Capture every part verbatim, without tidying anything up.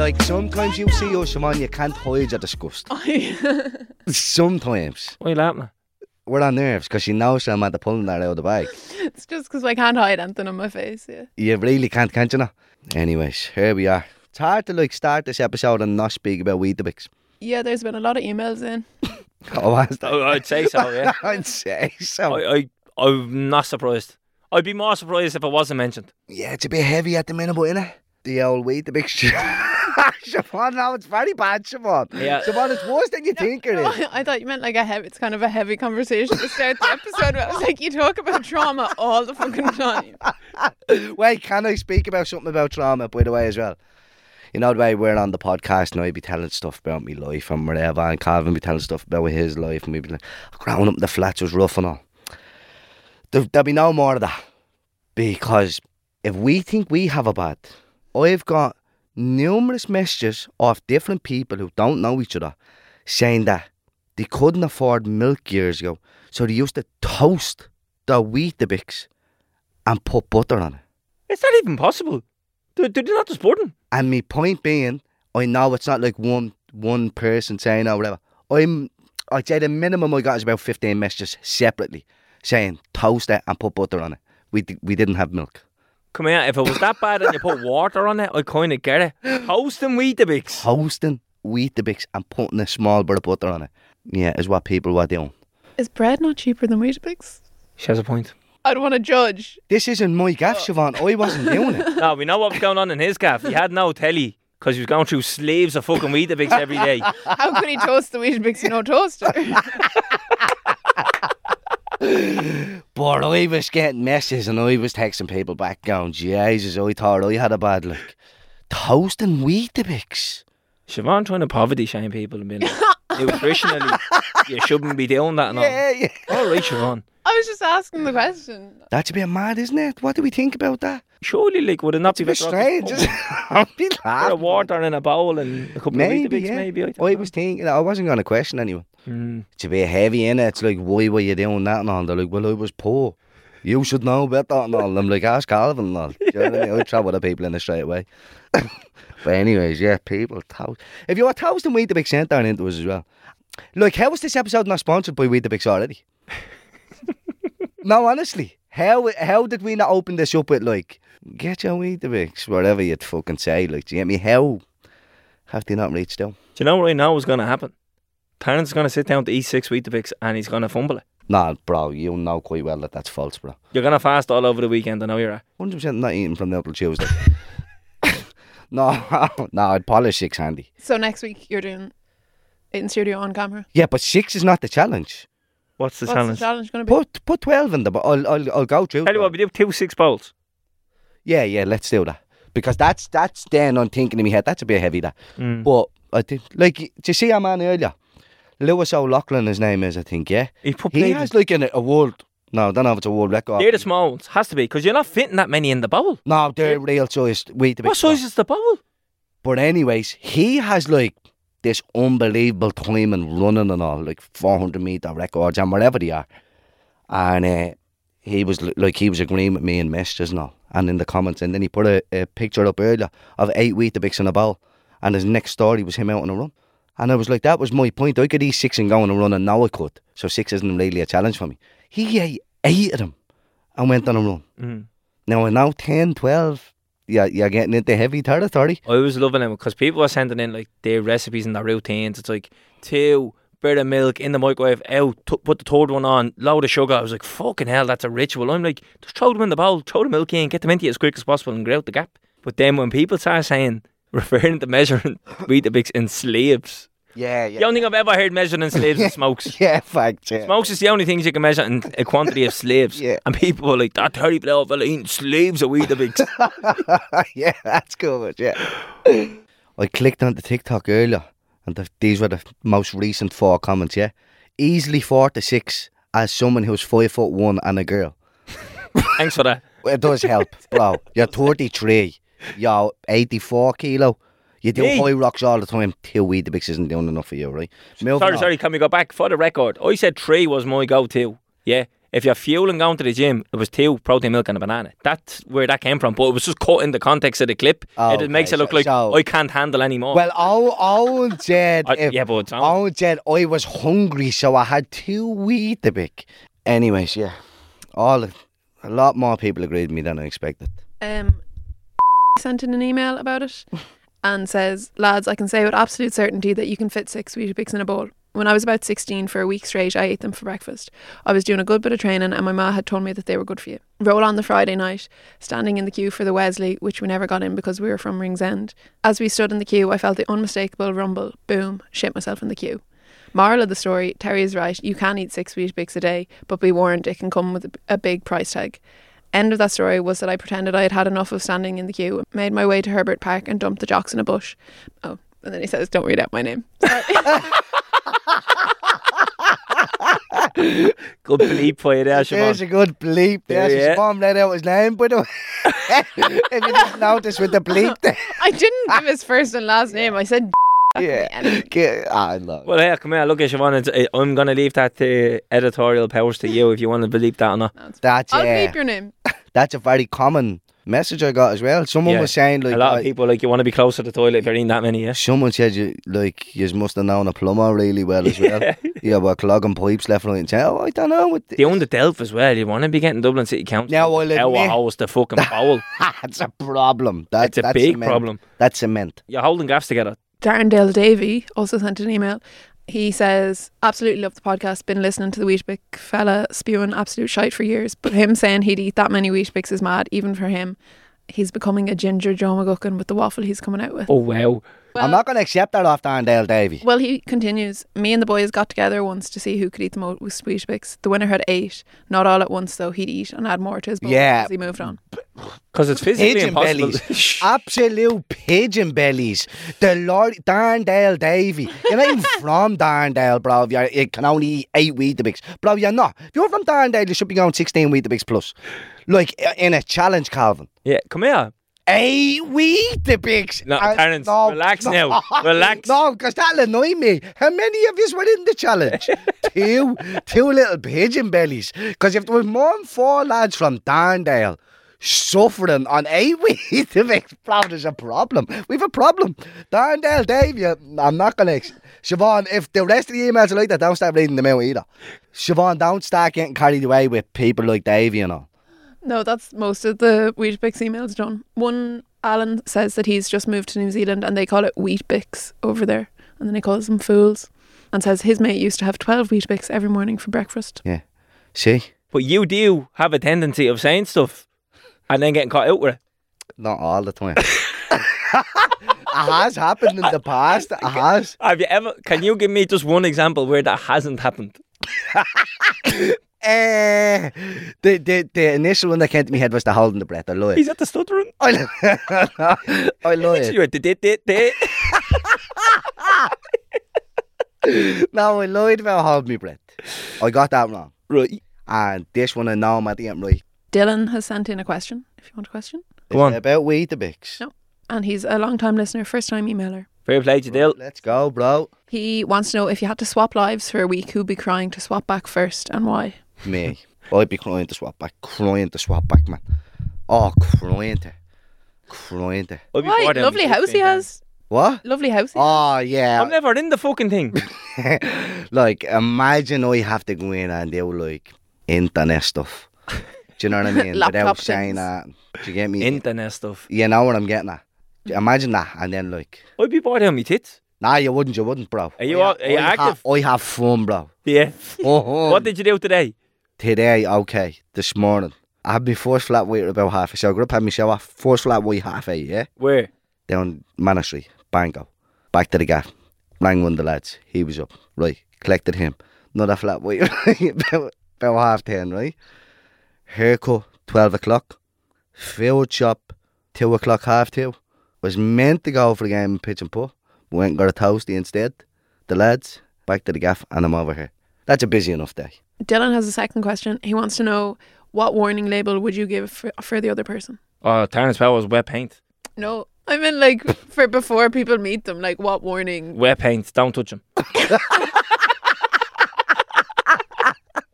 Like, sometimes you see us, Siobhan, you can't hide your disgust. Sometimes. Why are you laughing at? We're on nerves because she knows I'm at the pulling that out of the bag. It's just because I can't hide anything on my face, yeah. You really can't, can't you know? Anyways, here we are. It's hard to like start this episode and not speak about Weetabix. Yeah, there's been a lot of emails in. Oh, was that? Oh, I'd say so, yeah. I'd say so. I, I, I'm not surprised. I'd be more surprised if it wasn't mentioned. Yeah, it's a bit heavy at the minute, but innit? The old Weetabix. Siobhan, no, it's very bad, Siobhan. Yeah. Siobhan, it's worse than you think it No, is. I thought you meant like a heavy, it's kind of a heavy conversation to start the episode. But I was like, you talk about trauma all the fucking time. Wait, can I speak about something about trauma, by the way, as well? You know the way we're on the podcast and I'd be telling stuff about my life and whatever, and Calvin be telling stuff about his life, and we'd be like, growing up in the flats was rough and all. There, there'll be no more of that. Because if we think we have a bad, I've got numerous messages of different people who don't know each other saying that they couldn't afford milk years ago, so they used to toast the Weetabix and put butter on it. Is that even possible? Do, do they not just pudding? And my point being, I know it's not like one one person saying or whatever. I'm, I'd say the minimum I got is about fifteen messages separately saying toast it and put butter on it. We d- we didn't have milk. Come here, if it was that bad and you put water on it, I kind of get it. Toasting Weetabix. Toasting Weetabix and putting a small bit of butter on it. Yeah, is what people were doing. Is bread not cheaper than Weetabix? She has a point. I don't want to judge. This isn't my gaff, Siobhan. I wasn't doing it. No, we know what was going on in his gaff. He had no telly because he was going through sleeves of fucking Weetabix every day. How could he toast the Weetabix with no toaster? But I was getting messages and I was texting people back going, Jesus, I thought I had a bad look. Toasting Weetabix. Siobhan trying to poverty shame people and being like, nutritionally, you shouldn't be doing that and all. Yeah, yeah. All right, Siobhan. I was just asking the question. That's a bit mad, isn't it? What do we think about that? Surely, like, would it not It's a be bit better off strange. just isn't it? I'll be put a laughing. water in a bowl and a couple Maybe, of Weetabix, yeah. maybe? I, don't I know. was thinking, I wasn't going to question anyone. Mm. It's a bit heavy, innit? It's like, why were you doing that and all? They're like, well, I was poor. You should know better and all. I'm like, ask Calvin and all. Do you know what I mean? I trouble the people in it straight away. But anyways, yeah, people toast. If you were toasting Weetabix, sent down into us as well. Like, how was this episode not sponsored by Weetabix already? No, honestly. How how did we not open this up with, like, get your Weetabix, whatever you'd fucking say, like, do you get me? How have they not reached out? Do you know what I know is going to happen? Terence is going to sit down to eat six Weetabix and he's going to fumble it. Nah, bro, you know quite well that that's false, bro. You're going to fast all over the weekend, I know you're at. one hundred percent not eating from now till Tuesday. no, no, I'd polish six handy. So next week you're doing it in studio on camera. Yeah, but six is not the challenge. What's the What's challenge? the challenge going to be? Put put twelve in there, but I'll, I'll, I'll go through. Tell you what, we do two six bowls. Yeah, yeah, let's do that. Because that's that's then I'm thinking in my head, that's a bit heavy, that. Mm. But, I think, like, did you see our man earlier? Lewis O'Loughlin, his name is, I think, yeah? He put He plate- has, like, an, a world... No, I don't know if it's a world record. They're the small ones. Has to be, because you're not fitting that many in the bowl. No, they're real size. Wait a bit. What size is the bowl? But anyways, he has, like, this unbelievable time and running and all, like four hundred metre records and whatever they are. And uh, he was, like, he was agreeing with me in messages and all, and in the comments. And then he put a, a picture up earlier of eight Weetabix in a bowl. And his next story was him out on a run. And I was like, that was my point. I could eat six and go on a run, and now I could. So six isn't really a challenge for me. He ate eight of them and went on a run. Mm. Now, now ten, twelve, yeah, you're getting into heavy territory. I was loving it because people were sending in like their recipes and their routines. It's like two bit of milk in the microwave, out, t- put the third one on, load of sugar. I was like, fucking hell, that's a ritual. I'm like, just throw them in the bowl, throw the milk in, get them into you as quick as possible and get out the gap. But then when people start saying, referring to measuring Weetabix in slaves, Yeah, yeah. the only thing I've ever heard measured in slaves is smokes. Yeah, fact, yeah. Smokes is the only things you can measure in a quantity of slaves. Yeah. And people were like, that thirty fella eating slaves of Weetabix. Yeah, that's good, yeah. I clicked on the TikTok earlier, and the, these were the most recent four comments, yeah. Easily forty-six as someone who's five foot one and a girl. Thanks for that. It does help, bro. You're thirty-three. You're eighty-four kilo. You do Me? high rocks all the time. Two Weetabix isn't doing enough for you, right? Moving Sorry, on. sorry, can we go back? For the record, I said three was my go-to. Yeah. if you're fueling going to the gym, it was two protein milk and a banana. That's where that came from. But it was just cut in the context of the clip. Oh, it, it makes okay, it look so- like so- I can't handle anymore. Well, Owen, Owen said, I, if, yeah, but it's Owen said I was hungry, so I had two Weetabix. Anyways, yeah, all a lot more people agreed with me than I expected. Um, sent in an email about it and says, lads, I can say with absolute certainty that you can fit six Weetabix in a bowl. When I was about sixteen, for a week straight, I ate them for breakfast. I was doing a good bit of training and my ma had told me that they were good for you. Roll on the Friday night, standing in the queue for the Wesley, which we never got in because we were from Ringsend. As we stood in the queue, I felt the unmistakable rumble. Boom, shit myself in the queue. Moral of the story, Terry is right. You can eat six Weetabix a day, but be warned, it can come with a, a big price tag. End of that story was that I pretended I had had enough of standing in the queue, made my way to Herbert Park and dumped the jocks in a bush. Oh, and then he says, don't read out my name. Sorry. Good bleep for you there, There's Siobhan. a good bleep there. Yeah, So yeah. Siobhan let out his name, by the way. If you didn't notice with the bleep there. I didn't give his first and last name. I said Yeah. Get- I love it. Well, hey, come here. Look at Siobhan. It's, uh, I'm going to leave that to editorial powers to you if you want to believe that or not. That's, I'll yeah, bleep your name. that's a very common message I got as well. Someone Yeah. was saying, like, a lot I- of people, like, you want to be close to the toilet if you're eating that many, yeah? someone said you like you must have known a plumber really well as well. Yeah, well, clogging pipes left, right, and centre. Oh, I don't know. What They own the Delph as well. You want to be getting Dublin City Council. Now, I'll Our admit- house, the fucking foul. That's a problem. That, It's a that's big cement. problem. That's cement. You're holding gaffs together. Darrendale Davey also sent an email. He says, absolutely love the podcast. Been listening to the Weetabix fella spewing absolute shite for years. But him saying he'd eat that many Weetabix is mad, even for him. He's becoming a ginger Joe McGuckin with the waffle he's coming out with. Oh, wow. Well, I'm not going to accept that off Darndale Davy. Well, he continues, me and the boys got together once to see who could eat the most Weetabix. The winner had eight. Not all at once, though. He'd eat and add more to his bowl Yeah. as he moved on. Because it's physically Pigeon impossible. bellies. Absolute pigeon bellies. The Lord Darndale Davy. You're not even from Darndale, bro. If you're, you can only eat eight Weetabix. Bro, you're not. If you're from Darndale, you should be going sixteen Weetabix plus. Like, in a challenge, Calvin. Yeah, come here. Eight Weetabix. No, And- Terence, relax now. Relax. No, because that'll annoy me. How many of you were in the challenge? two. Two little pigeon bellies. Because if there was more than four lads from Darndale suffering on eight Weetabix, bro, there's a problem. We've a problem. Darndale Dave, you, I'm not going to... Siobhan, if the rest of the emails are like that, don't start reading them out either. Siobhan, don't start getting carried away with people like Davey and all. No, that's most of the Weetabix emails done. One, Alan says that he's just moved to New Zealand and they call it Wheatbix over there. And then he calls them fools. And says his mate used to have twelve Weetabix every morning for breakfast. Yeah. See? But you do have a tendency of saying stuff and then getting caught out with it. Not all the time. It has happened in the past. It has. Have you ever? Can you give me just one example where that hasn't happened? Uh, the, the the initial one that came to my head was the holding the breath. I lied. He's at the stuttering. I, I lied. You went, "Dit, dit, dit." No, I lied about holding my breath. I got that wrong. Right. And this one I know I'm at the end right. Dylan has sent in a question, if you want a question. Go on. It's about Weetabix. No. And he's a long time listener, first time emailer. Fair play to Dill. Let's go, bro. He wants to know if you had to swap lives for a week, who'd be crying to swap back first and why? Me. I'd be crying to swap back. Crying to swap back, man. Oh, crying to. Crying to. I'd be Why? bored of Lovely him house he fifteen has. What? Lovely house he has. Oh, yeah. I'm never in the fucking thing. Like, imagine I have to go in and do, like, internet stuff. Do you know what I mean? Laptop Without things. saying that. Do you get me? Internet stuff. You know what I'm getting at. Imagine that, and then like, I'd be bored of me tits. nah, you wouldn't, you wouldn't, bro. Are you I, all- are you I active? Have, I have fun, bro. Yeah. Oh, What did you do today? today? Okay, this morning, I had my first flat white about half. So I got up, had my shower, first flat white half eight, yeah, Where? down Manor Street, Bango, back to the gaff, rang one of the lads. He was up, right, collected him. Another flat white, about, about half ten, right. Haircut, twelve o'clock. Food shop, two o'clock, half two. Was meant to go for the game in Pitch and Putt. Went and got a toasty instead. The lads, back to the gaff, and I'm over here. That's a busy enough day. Dylan has a second question. He wants to know, what warning label would you give for, for the other person? Oh, Terence Powell's wet paint. No, I mean like for before people meet them, like what warning? Wet paint. Don't touch him.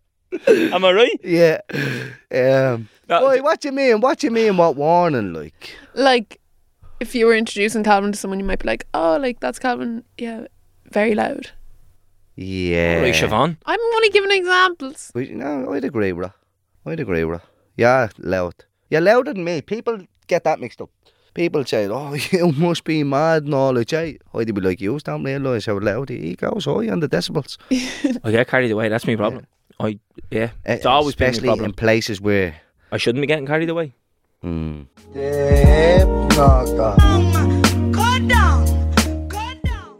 Am I right? Yeah. Um, No, boy, what do you mean? What do you mean? What warning? Like, Like, if you were introducing Calvin to someone, you might be like, oh, like, that's Calvin. Yeah, very loud. yeah. Right, Siobhan. I'm only giving examples. But, no, I'd agree with her. I'd agree with her. Yeah, loud. You're louder than me. People get that mixed up. People say, oh, you must be mad and all that. I'd be like, you don't realise how loud he goes high on the decibels. I get carried away. That's my problem. I yeah. It's always been my Especially problem. in places where... I shouldn't be getting carried away. Mm. Go down, go down.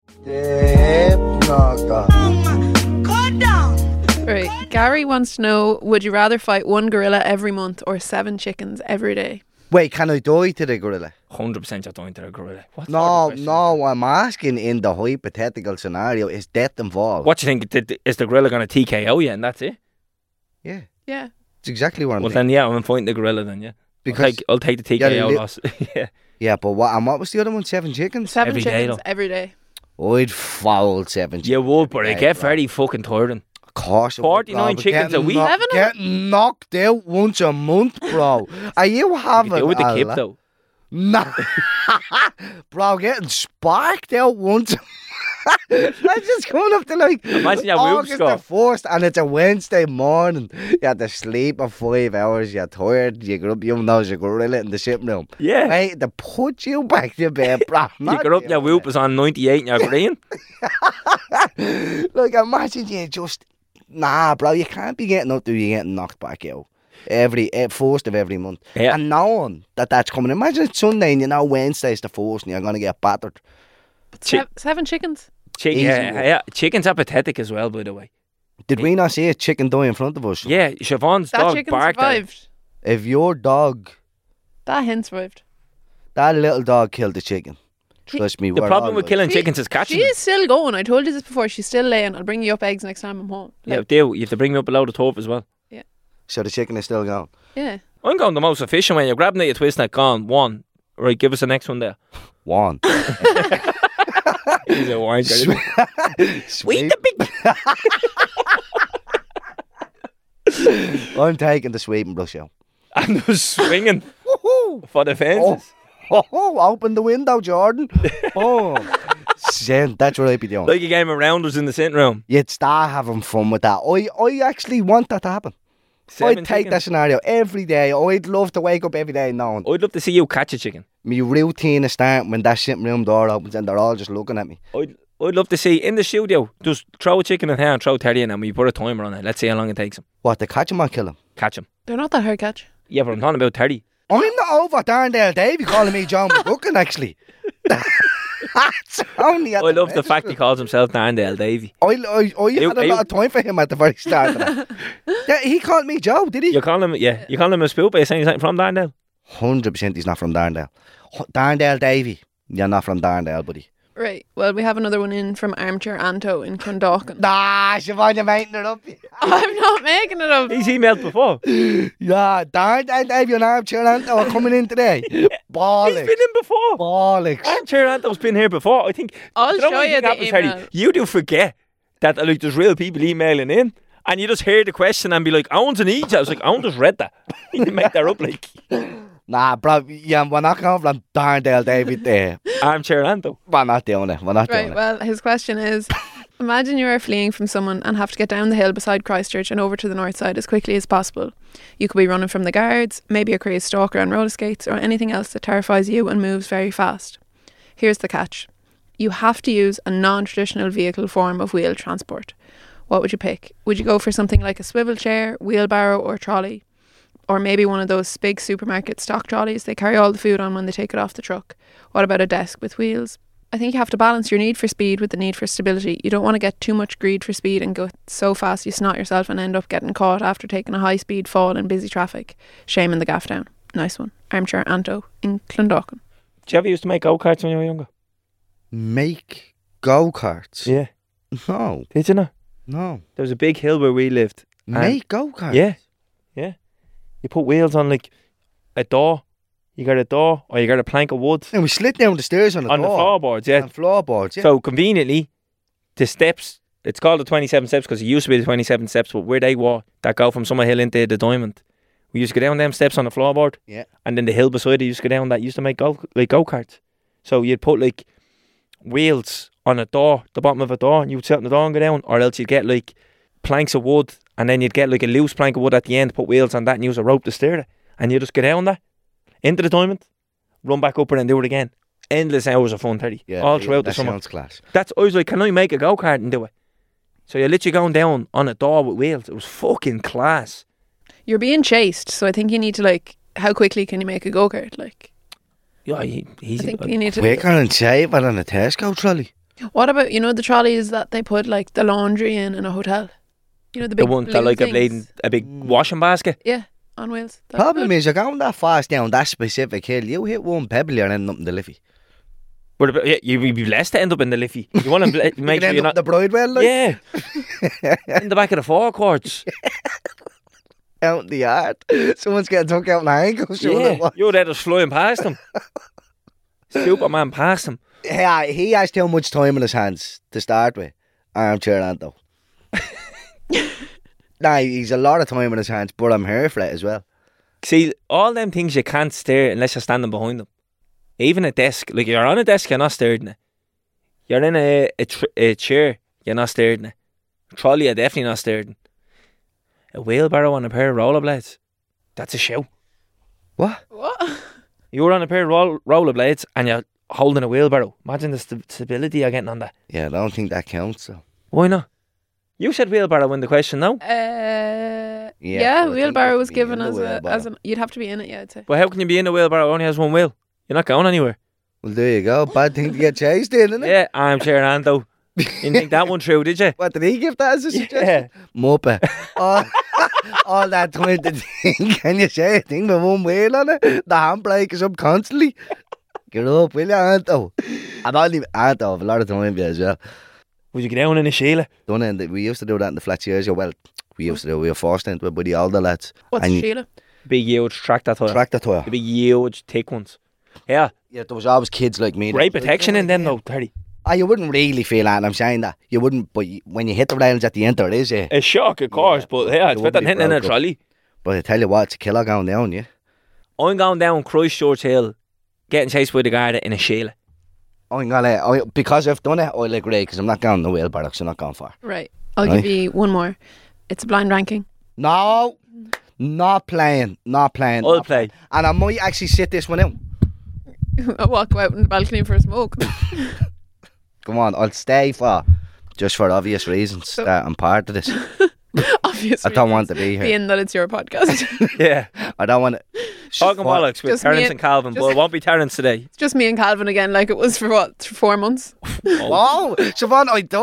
Go down. Right. Gary wants to know, would you rather fight one gorilla every month or seven chickens every day? Wait, can I die to the gorilla? one hundred percent you're going to the gorilla. What sort of No, question is no, I'm asking in the hypothetical scenario, is death involved? that? What do you think? Did- Is the gorilla going to T K O you and that's it? Yeah, Yeah. it's exactly what I'm Well, saying. then, yeah, I'm fighting the gorilla then, yeah. Because, I'll take, I'll take the T K O Yeah, li- loss. yeah. yeah, but what, and what was the other one? Seven chickens? Seven Every day, chickens though. every day. I'd foul seven chickens. You would, but it Yeah, get bro. very fucking tiring. Of course. it would, forty-nine bro, but chickens getting a week? knock- Seven? Getting knocked out once a month, bro. Are you You having could do with the a kip, la- though. Nah. Bro, getting sparked out once. That's just coming up to like Imagine your whoop August score. the first and it's a Wednesday morning. You had to sleep for five hours, you're tired, you get up, you know you're gorilla in the sitting room. Yeah. Hey, to put you back to bed, bro. You not got up, your doing whoop was on ninety-eight and you're green. it. Like, imagine you just, nah, bro, you can't be getting up till you're getting knocked back out. Every eh, first of every month. Yeah. And knowing that that's coming. Imagine it's Sunday and you know Wednesday's the first and you're going to get battered. But Chi- sev- seven chickens? Chick- Easy yeah, work. yeah, chickens are pathetic as well, by the way. Did we not see a chicken die in front of us? Yeah, Siobhan's That dog chicken barked at it. survived. If your dog, That hen survived. that little dog killed the chicken, trust me, The we're problem all with right. killing She- chickens is catching She them. is still going. I told you this before. She's still laying. I'll bring you up eggs next time I'm home. Yeah, Like, do. You have to bring me up a load of turf as well. So the chicken is still going. yeah. I'm going the most efficient way. You're grabbing it, you twist it, gone. One. Right, give us the next one there. One. He's a wanker. Sweet. I'm taking the sweep and brush out. And they're swinging Woohoo! for the fences. Oh, oh, open the window, Jordan. Oh, Zen, that's what I'd be doing. Like a game of rounders in the sitting room. You'd start having fun with that. I, I actually want that to happen. Seven I'd take that chickens. scenario every day. I'd love to wake up every day knowing I'd love to see you catch a chicken. my routine is starting when that sitting room door opens and they're all just looking at me. I'd, I'd love to see in the studio, just throw a chicken in here and throw a terrier in and we put a timer on it. Let's see how long it takes him. What, to catch him or kill him? Catch him. They're not that hard catch. Yeah, but I'm talking about Terry. I'm not over Darndale Davey calling me John McGuckin, actually. That's only at I love the register. fact he calls himself Darndale Davey. I, I, I You- had a you- lot of time for him at the very start of that. Yeah, he called me Joe, did he? You call him, yeah, you call him a spook by saying he's from Darndale. one hundred percent he's not from Darndale. H- Darndale Davey, you're not from Darndale, buddy. Right. Well, we have another one in from Armchair Anto in Clondalkin. Nah, Siobhan, you're making it up. I'm not making it up. He's emailed before. He's Yeah, Darndale Davey and Armchair Anto are coming in today. Bollocks. been in before. Bollocks. Armchair Anto's been here before. I think. I'll you know show what I you think the happens, Terry? email. You do forget that uh, like there's real people emailing in, and you just hear the question and be like, "I want an each." I was like, "I want just read that." You can make that up like Nah, bro, yeah, we're not going from Darndale Davey there. Armchair Anto. We're not doing it. We're not doing Right. it. Well, his question is: imagine you are fleeing from someone and have to get down the hill beside Christchurch and over to the north side as quickly as possible. You could be running from the guards, maybe a crazed stalker on roller skates, or anything else that terrifies you and moves very fast. Here's the catch: you have to use a non-traditional vehicle form of wheeled transport. What would you pick? Would you go for something like a swivel chair, wheelbarrow, or trolley? Or maybe one of those big supermarket stock trolleys they carry all the food on when they take it off the truck. What about a desk with wheels? I think you have to balance your need for speed with the need for stability. You don't want to get too much greed for speed and go so fast you snot yourself and end up getting caught after taking a high speed fall in busy traffic. Shame in the gaff down. Nice one. Armchair Anto in Clondalkin. Did you ever used to make go karts when you were younger? Make go-karts? Yeah. No, Did you know? no. There was a big hill where we lived. And- Make go-karts? Yeah, yeah. You put wheels on like a door. You got a door, or you got a plank of wood And we slid down the stairs on the on the door. floorboards. Yeah. On floorboards, yeah. So conveniently, the steps It's called the twenty-seven steps because it used to be the twenty-seven steps, but where they were, that go from Summer Hill into the Diamond, we used to go down them steps on the floorboard. Yeah. And then the hill beside it used to go down that used to make go like go-karts. So you'd put like wheels on a door, the bottom of a door, and you'd sit on the door and go down, or else you'd get like planks of wood, and then you'd get like a loose plank of wood at the end, put wheels on that and use a rope to steer it. And you just go down that, into the Diamond, run back up it and do it again. Endless hours of fun, Teddy. Yeah, all yeah, throughout that the summer. sounds class. That's I was like, can I make a go-kart and do it? So you're literally going down on a door with wheels. It was fucking class. You're being chased, so I think you need to like. How quickly can you make a go kart? Like, Yeah, he, he's I think you need to. Quicker and safer than a Tesco trolley. What about you know the trolleys that they put like the laundry in in a hotel? You know the the big one that blue like a things? bleeding, a big washing basket. Yeah, on wheels. That's Problem good. is, you're going that fast down that specific hill. You hit one pebble, you're ending up in the Liffey. But a bit- yeah, you'd be blessed to end up in the Liffey. You want to make you sure end you're up not. the Bridewell, like, Yeah, in the back of the forecourts. out in the yard. Someone's getting took out in the ankles. Yeah, you're there just flying past him. Superman past him. Yeah, he has too much time in his hands to start with. Armchair Anto. Nah, he's a lot of time in his hands, but I'm here for it as well. See, all them things you can't steer unless you're standing behind them. Even a desk, like you're on a desk, you're not steering it. You're in a a, tr- a chair, you're not steering it. A trolley, you're definitely not steering. A wheelbarrow on a pair of rollerblades, that's a show. What? What? You're on a pair of roll- rollerblades and you're holding a wheelbarrow. Imagine the st- stability you're getting on that. Yeah, I don't think that counts, so. Why not? You said wheelbarrow in the question, no? Uh, Yeah, yeah, but I think you wheelbarrow have was to be given in the as a wheelbarrow. as an. You'd have to be in it, yeah. I'd say. But how can you be in a wheelbarrow? It only has one wheel. You're not going anywhere. Well, there you go. Bad thing to get chased in, isn't it? Yeah, armchair Ando. You didn't think that one through, did you? What, did he give that as a suggestion? Yeah. Muppet. all, all that time to think, can you say a thing with one wheel on it? The handbrake is up constantly. Get up, will you, Anto? I'm only Anto, I've a lot of time for you as well. Would you get down in a Sheila? Done it. We used to do that in the flats years ago. Well, we used to do We were forced into it by the older lads. What's And you- Sheila? Big, huge tractor tire. Tractor tire. The big, huge, thick ones. Yeah, Yeah, there was always kids like me. that great was like, protection "Oh in my them God." though, Terry. Ah, you wouldn't really feel that, and I'm saying that. You wouldn't, but you, when you hit the rails at the end, there is, yeah. A shock, of course, but yeah, it's it would better than be hitting in a broke up. trolley. But I tell you what, it's a killer going down, yeah. I'm going down Christchurch Hill, getting chased by the Garda in a Sheila. I'm gonna, I, because I've done it, I'll agree, because I'm not going the wheelbarrow, so I'm not going far. Right. I'll Right. give you one more. It's a blind ranking. No, not playing, not playing. I'll not play. playing. And I might actually sit this one out. I'll walk out on the balcony for a smoke. Come on, I'll stay for, just for obvious reasons, that I'm part of this. Obviously. I don't want to be here. Being that it's your podcast. Yeah. I don't want to. Talking bollocks with Just me Terence and- and Calvin, but just- it won't be Terence today. It's just me and Calvin again, like it was for what, th- four months? Whoa, Siobhan, I do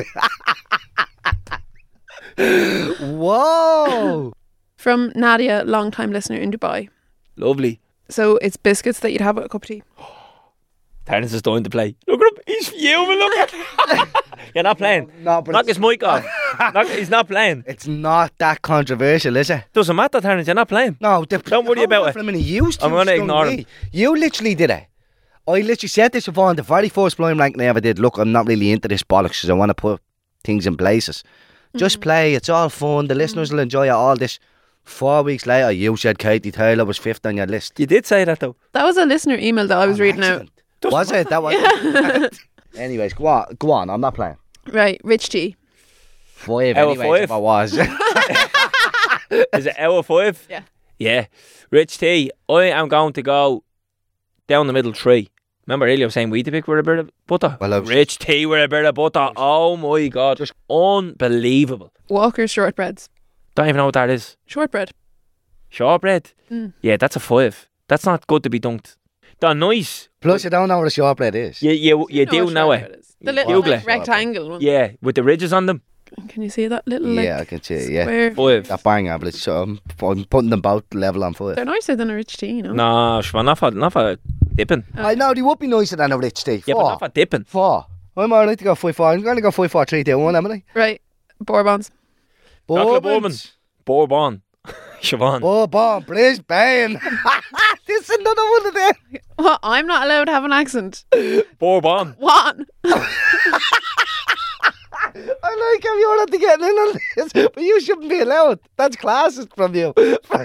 it. Whoa. From Nadia, long time listener in Dubai. Lovely. So it's biscuits that you'd have with a cup of tea. Terence is dying to play. Look at him. He's fuming. Look at him. You're not playing. No, but Knock it's, his mic off. Knock, he's not playing. it's not that controversial, is it? Doesn't matter, Terence. You're not playing. No, the, Don't worry hold about on it. For a minute. You I'm gonna stung ignore me. him. You literally did it. I literally said this Siobhan, the very first blind rank I ever did. Look, I'm not really into this bollocks because I want to put things in places. Just play. It's all fun. The listeners will enjoy it. All this. Four weeks later, you said Katie Taylor was fifth on your list. You did say that though. That was a listener email that I was reading out. Accident. Was it? That was. Anyways, go on. Go on. I'm not playing. Right, Rich Tea. Five. Hour Anyways, five? if I was. Is it hour five? Yeah. Yeah. Rich T, I am going to go down the middle three. Remember earlier I was saying Weetabix with a bit of butter? Well, I was- Rich T with a bit of butter. Oh my God. Just unbelievable. Walker's shortbreads. Don't even know what that is. Shortbread. Shortbread? Mm. Yeah, that's a five. That's not good to be dunked. They're nice. Plus, you don't know what a shortbread is. You, you, you, know do what know shortbread it. is. The little Google like, it. rectangle one. Yeah, with the ridges on them. Can you see that little like Yeah, I can see it, yeah. square? Five. That banger, but it's, um, I'm putting them both level on five. They're nicer than a Rich Tea, you know? No, Siobhan, not for, not for dipping. I know, they would be nicer than a Rich Tea. Yeah, but Four. not for dipping. Four. I'm alright to go five four. I'm going to go five four three two one, haven't I? Right. Bourbons. Chocolate bourbon. Bourbons. Bourbon. Siobhan. Bourbon, Brisbane. This is another one of them. What? I'm not allowed to have an accent. Bourbon. What? I like how you're not getting in on this, but you shouldn't be allowed. That's classist from you.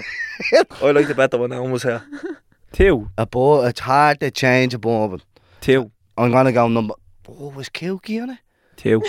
I like the better one that one was here. Two. A bo- it's hard to change a bourbon. Two. I'm gonna go number. Oh, was Kilkie on it? Two.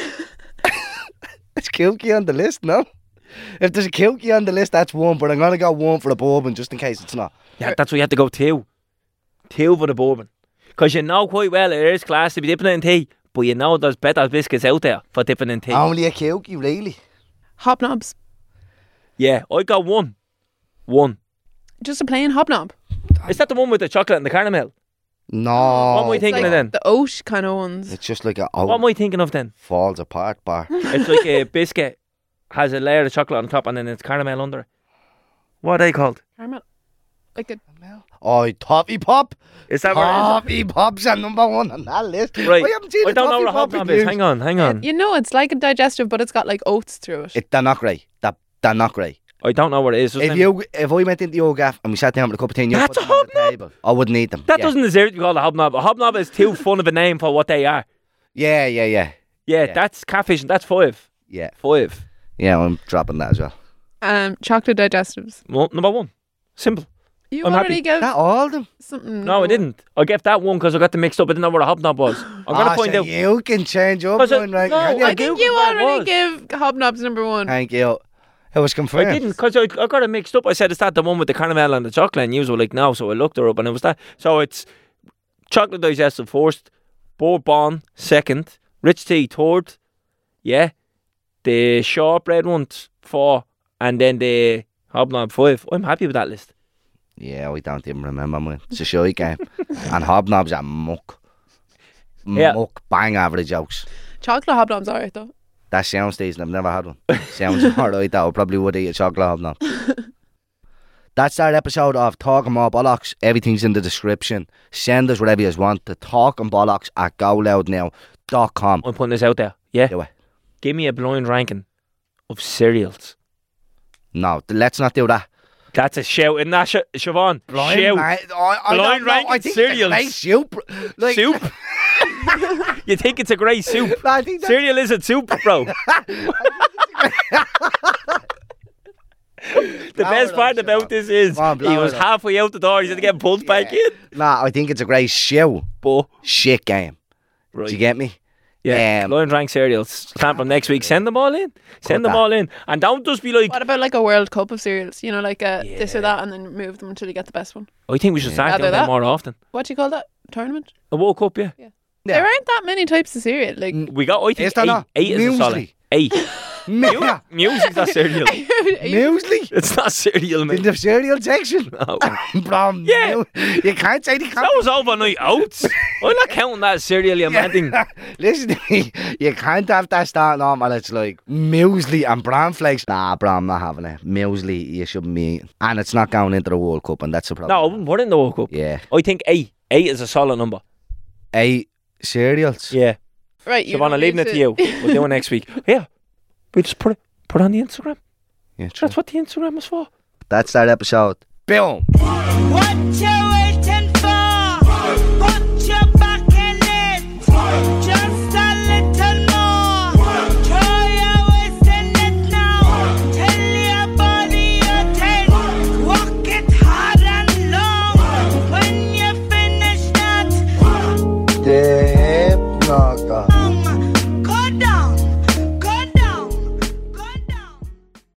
Is Kilkie on the list? No. If there's a Kilkie on the list, that's one. But I'm gonna go one for the bourbon just in case it's not. Yeah, that's why you have to go two. Two for the bourbon. Because you know quite well it is class to be dipping it in tea, but you know there's better biscuits out there for dipping in tea. Only a Kilkie, really. Hobnobs. Yeah, I got one. One. Just a plain hobnob. Is that the one with the chocolate and the caramel? No. What am I thinking like of then? the oat kind of ones. It's just like a What am oh, I thinking of then? falls apart bar. It's like a biscuit has a layer of chocolate on top and then it's caramel under it. What are they called? Caramel. Like a Oh, Toffee Pop. Is that what Toffee Pop's at number one on that list. it is? Right. I haven't seen I a don't know Toffee what a Pop hobnob in is. years. Hang on, hang on. You know, it's like a digestive, but it's got like oats through it. It, they're not great. They're, they're not great. I don't know what it is. If you, if I went into your gaff and we sat down with a cup of tea and you That's put a them on the hobnob? table, I wouldn't eat them. That yeah. doesn't deserve to be called a hobnob. A hobnob is too fun of a name for what they are. Yeah, yeah, yeah. Yeah, Yeah. that's catfish. That's five. Yeah. Five. Yeah, I'm dropping that as well. Um, chocolate digestives. Well, number one. Simple. You I'm already happy. gave That all of them? something. No, I didn't. I gave that one because I got them mixed up. I didn't know what a hobnob was. I'm going to Ah, point so out. you can change your Was it- mind, right? no, Can you? I I think Googled you what it already was. gave hobnobs number one. Thank you. It was confirmed. I didn't because I, I got it mixed up. I said, is that the one with the caramel and the chocolate? And you were like, no. So I looked her up and it was that. So it's chocolate digestive first, bourbon second, rich tea third, yeah, the shortbread ones four, and then the hobnob five. I'm happy with that list. Yeah, we don't even remember mine. It's a shy game. And hobnobs are muck. Yeah. Muck, bang average jokes. Chocolate hobnobs, alright though. That sounds decent. I've never had one. Sounds alright though. I probably would eat a chocolate hobnob. That's our episode of Talking More Bollocks. Everything's in the description. Send us whatever you want to talkingbollocks at go loud now dot com. I'm putting this out there. Yeah. Do it. Give me a blind ranking of cereals. No, let's not do that. That's a shout, isn't that, Sh- Siobhan? Shout. Right, I, I Blind don't know. ranking I think cereals. It's a great soup. Like, Soup? You think it's a great soup? No, I think that's Cereal isn't soup, bro. The Blow best it part up, about Siobhan. this is Come on, blow he was it up. halfway out the door. He had to get pulled back in. Nah, I think it's a great show. But Shit game. right, Do you get me? yeah, Um, blind rank cereals. Plan from next week. Send them all in. Send them that. all in, and don't just be like. What about like a World Cup of cereals? You know, like a this or Yeah. that, and then move them until you get the best one. I think we should start Rather doing that that. more often. What do you call that? Tournament? A World Cup, yeah. Yeah. There aren't that many types of cereal. Like We got. I think Is there eight. not? Eight is a solid. Muesli. Eight. Mu- Music's not cereal. Muesli It's not cereal, in man. the cereal section. No. Bro, Yeah. mu- you can't say the That was overnight oats. I'm not counting that as cereal, you man thing. Listen to me, you can't have that starting on and it's like muesli and bran flakes. Nah, bro, I'm not having it. Muesli, you shouldn't be eating. And it's not going into the World Cup, and that's the No, I problem. wouldn't put it in the World Cup. Yeah. I think eight. Eight is a solid number. Eight cereals. Yeah. right, you Siobhan, I'm don't leaving need it to you. We'll do it next week. Yeah. We just put it put it on the Instagram. Yeah, true. That's what the Instagram is for. That's that episode. Boom. What you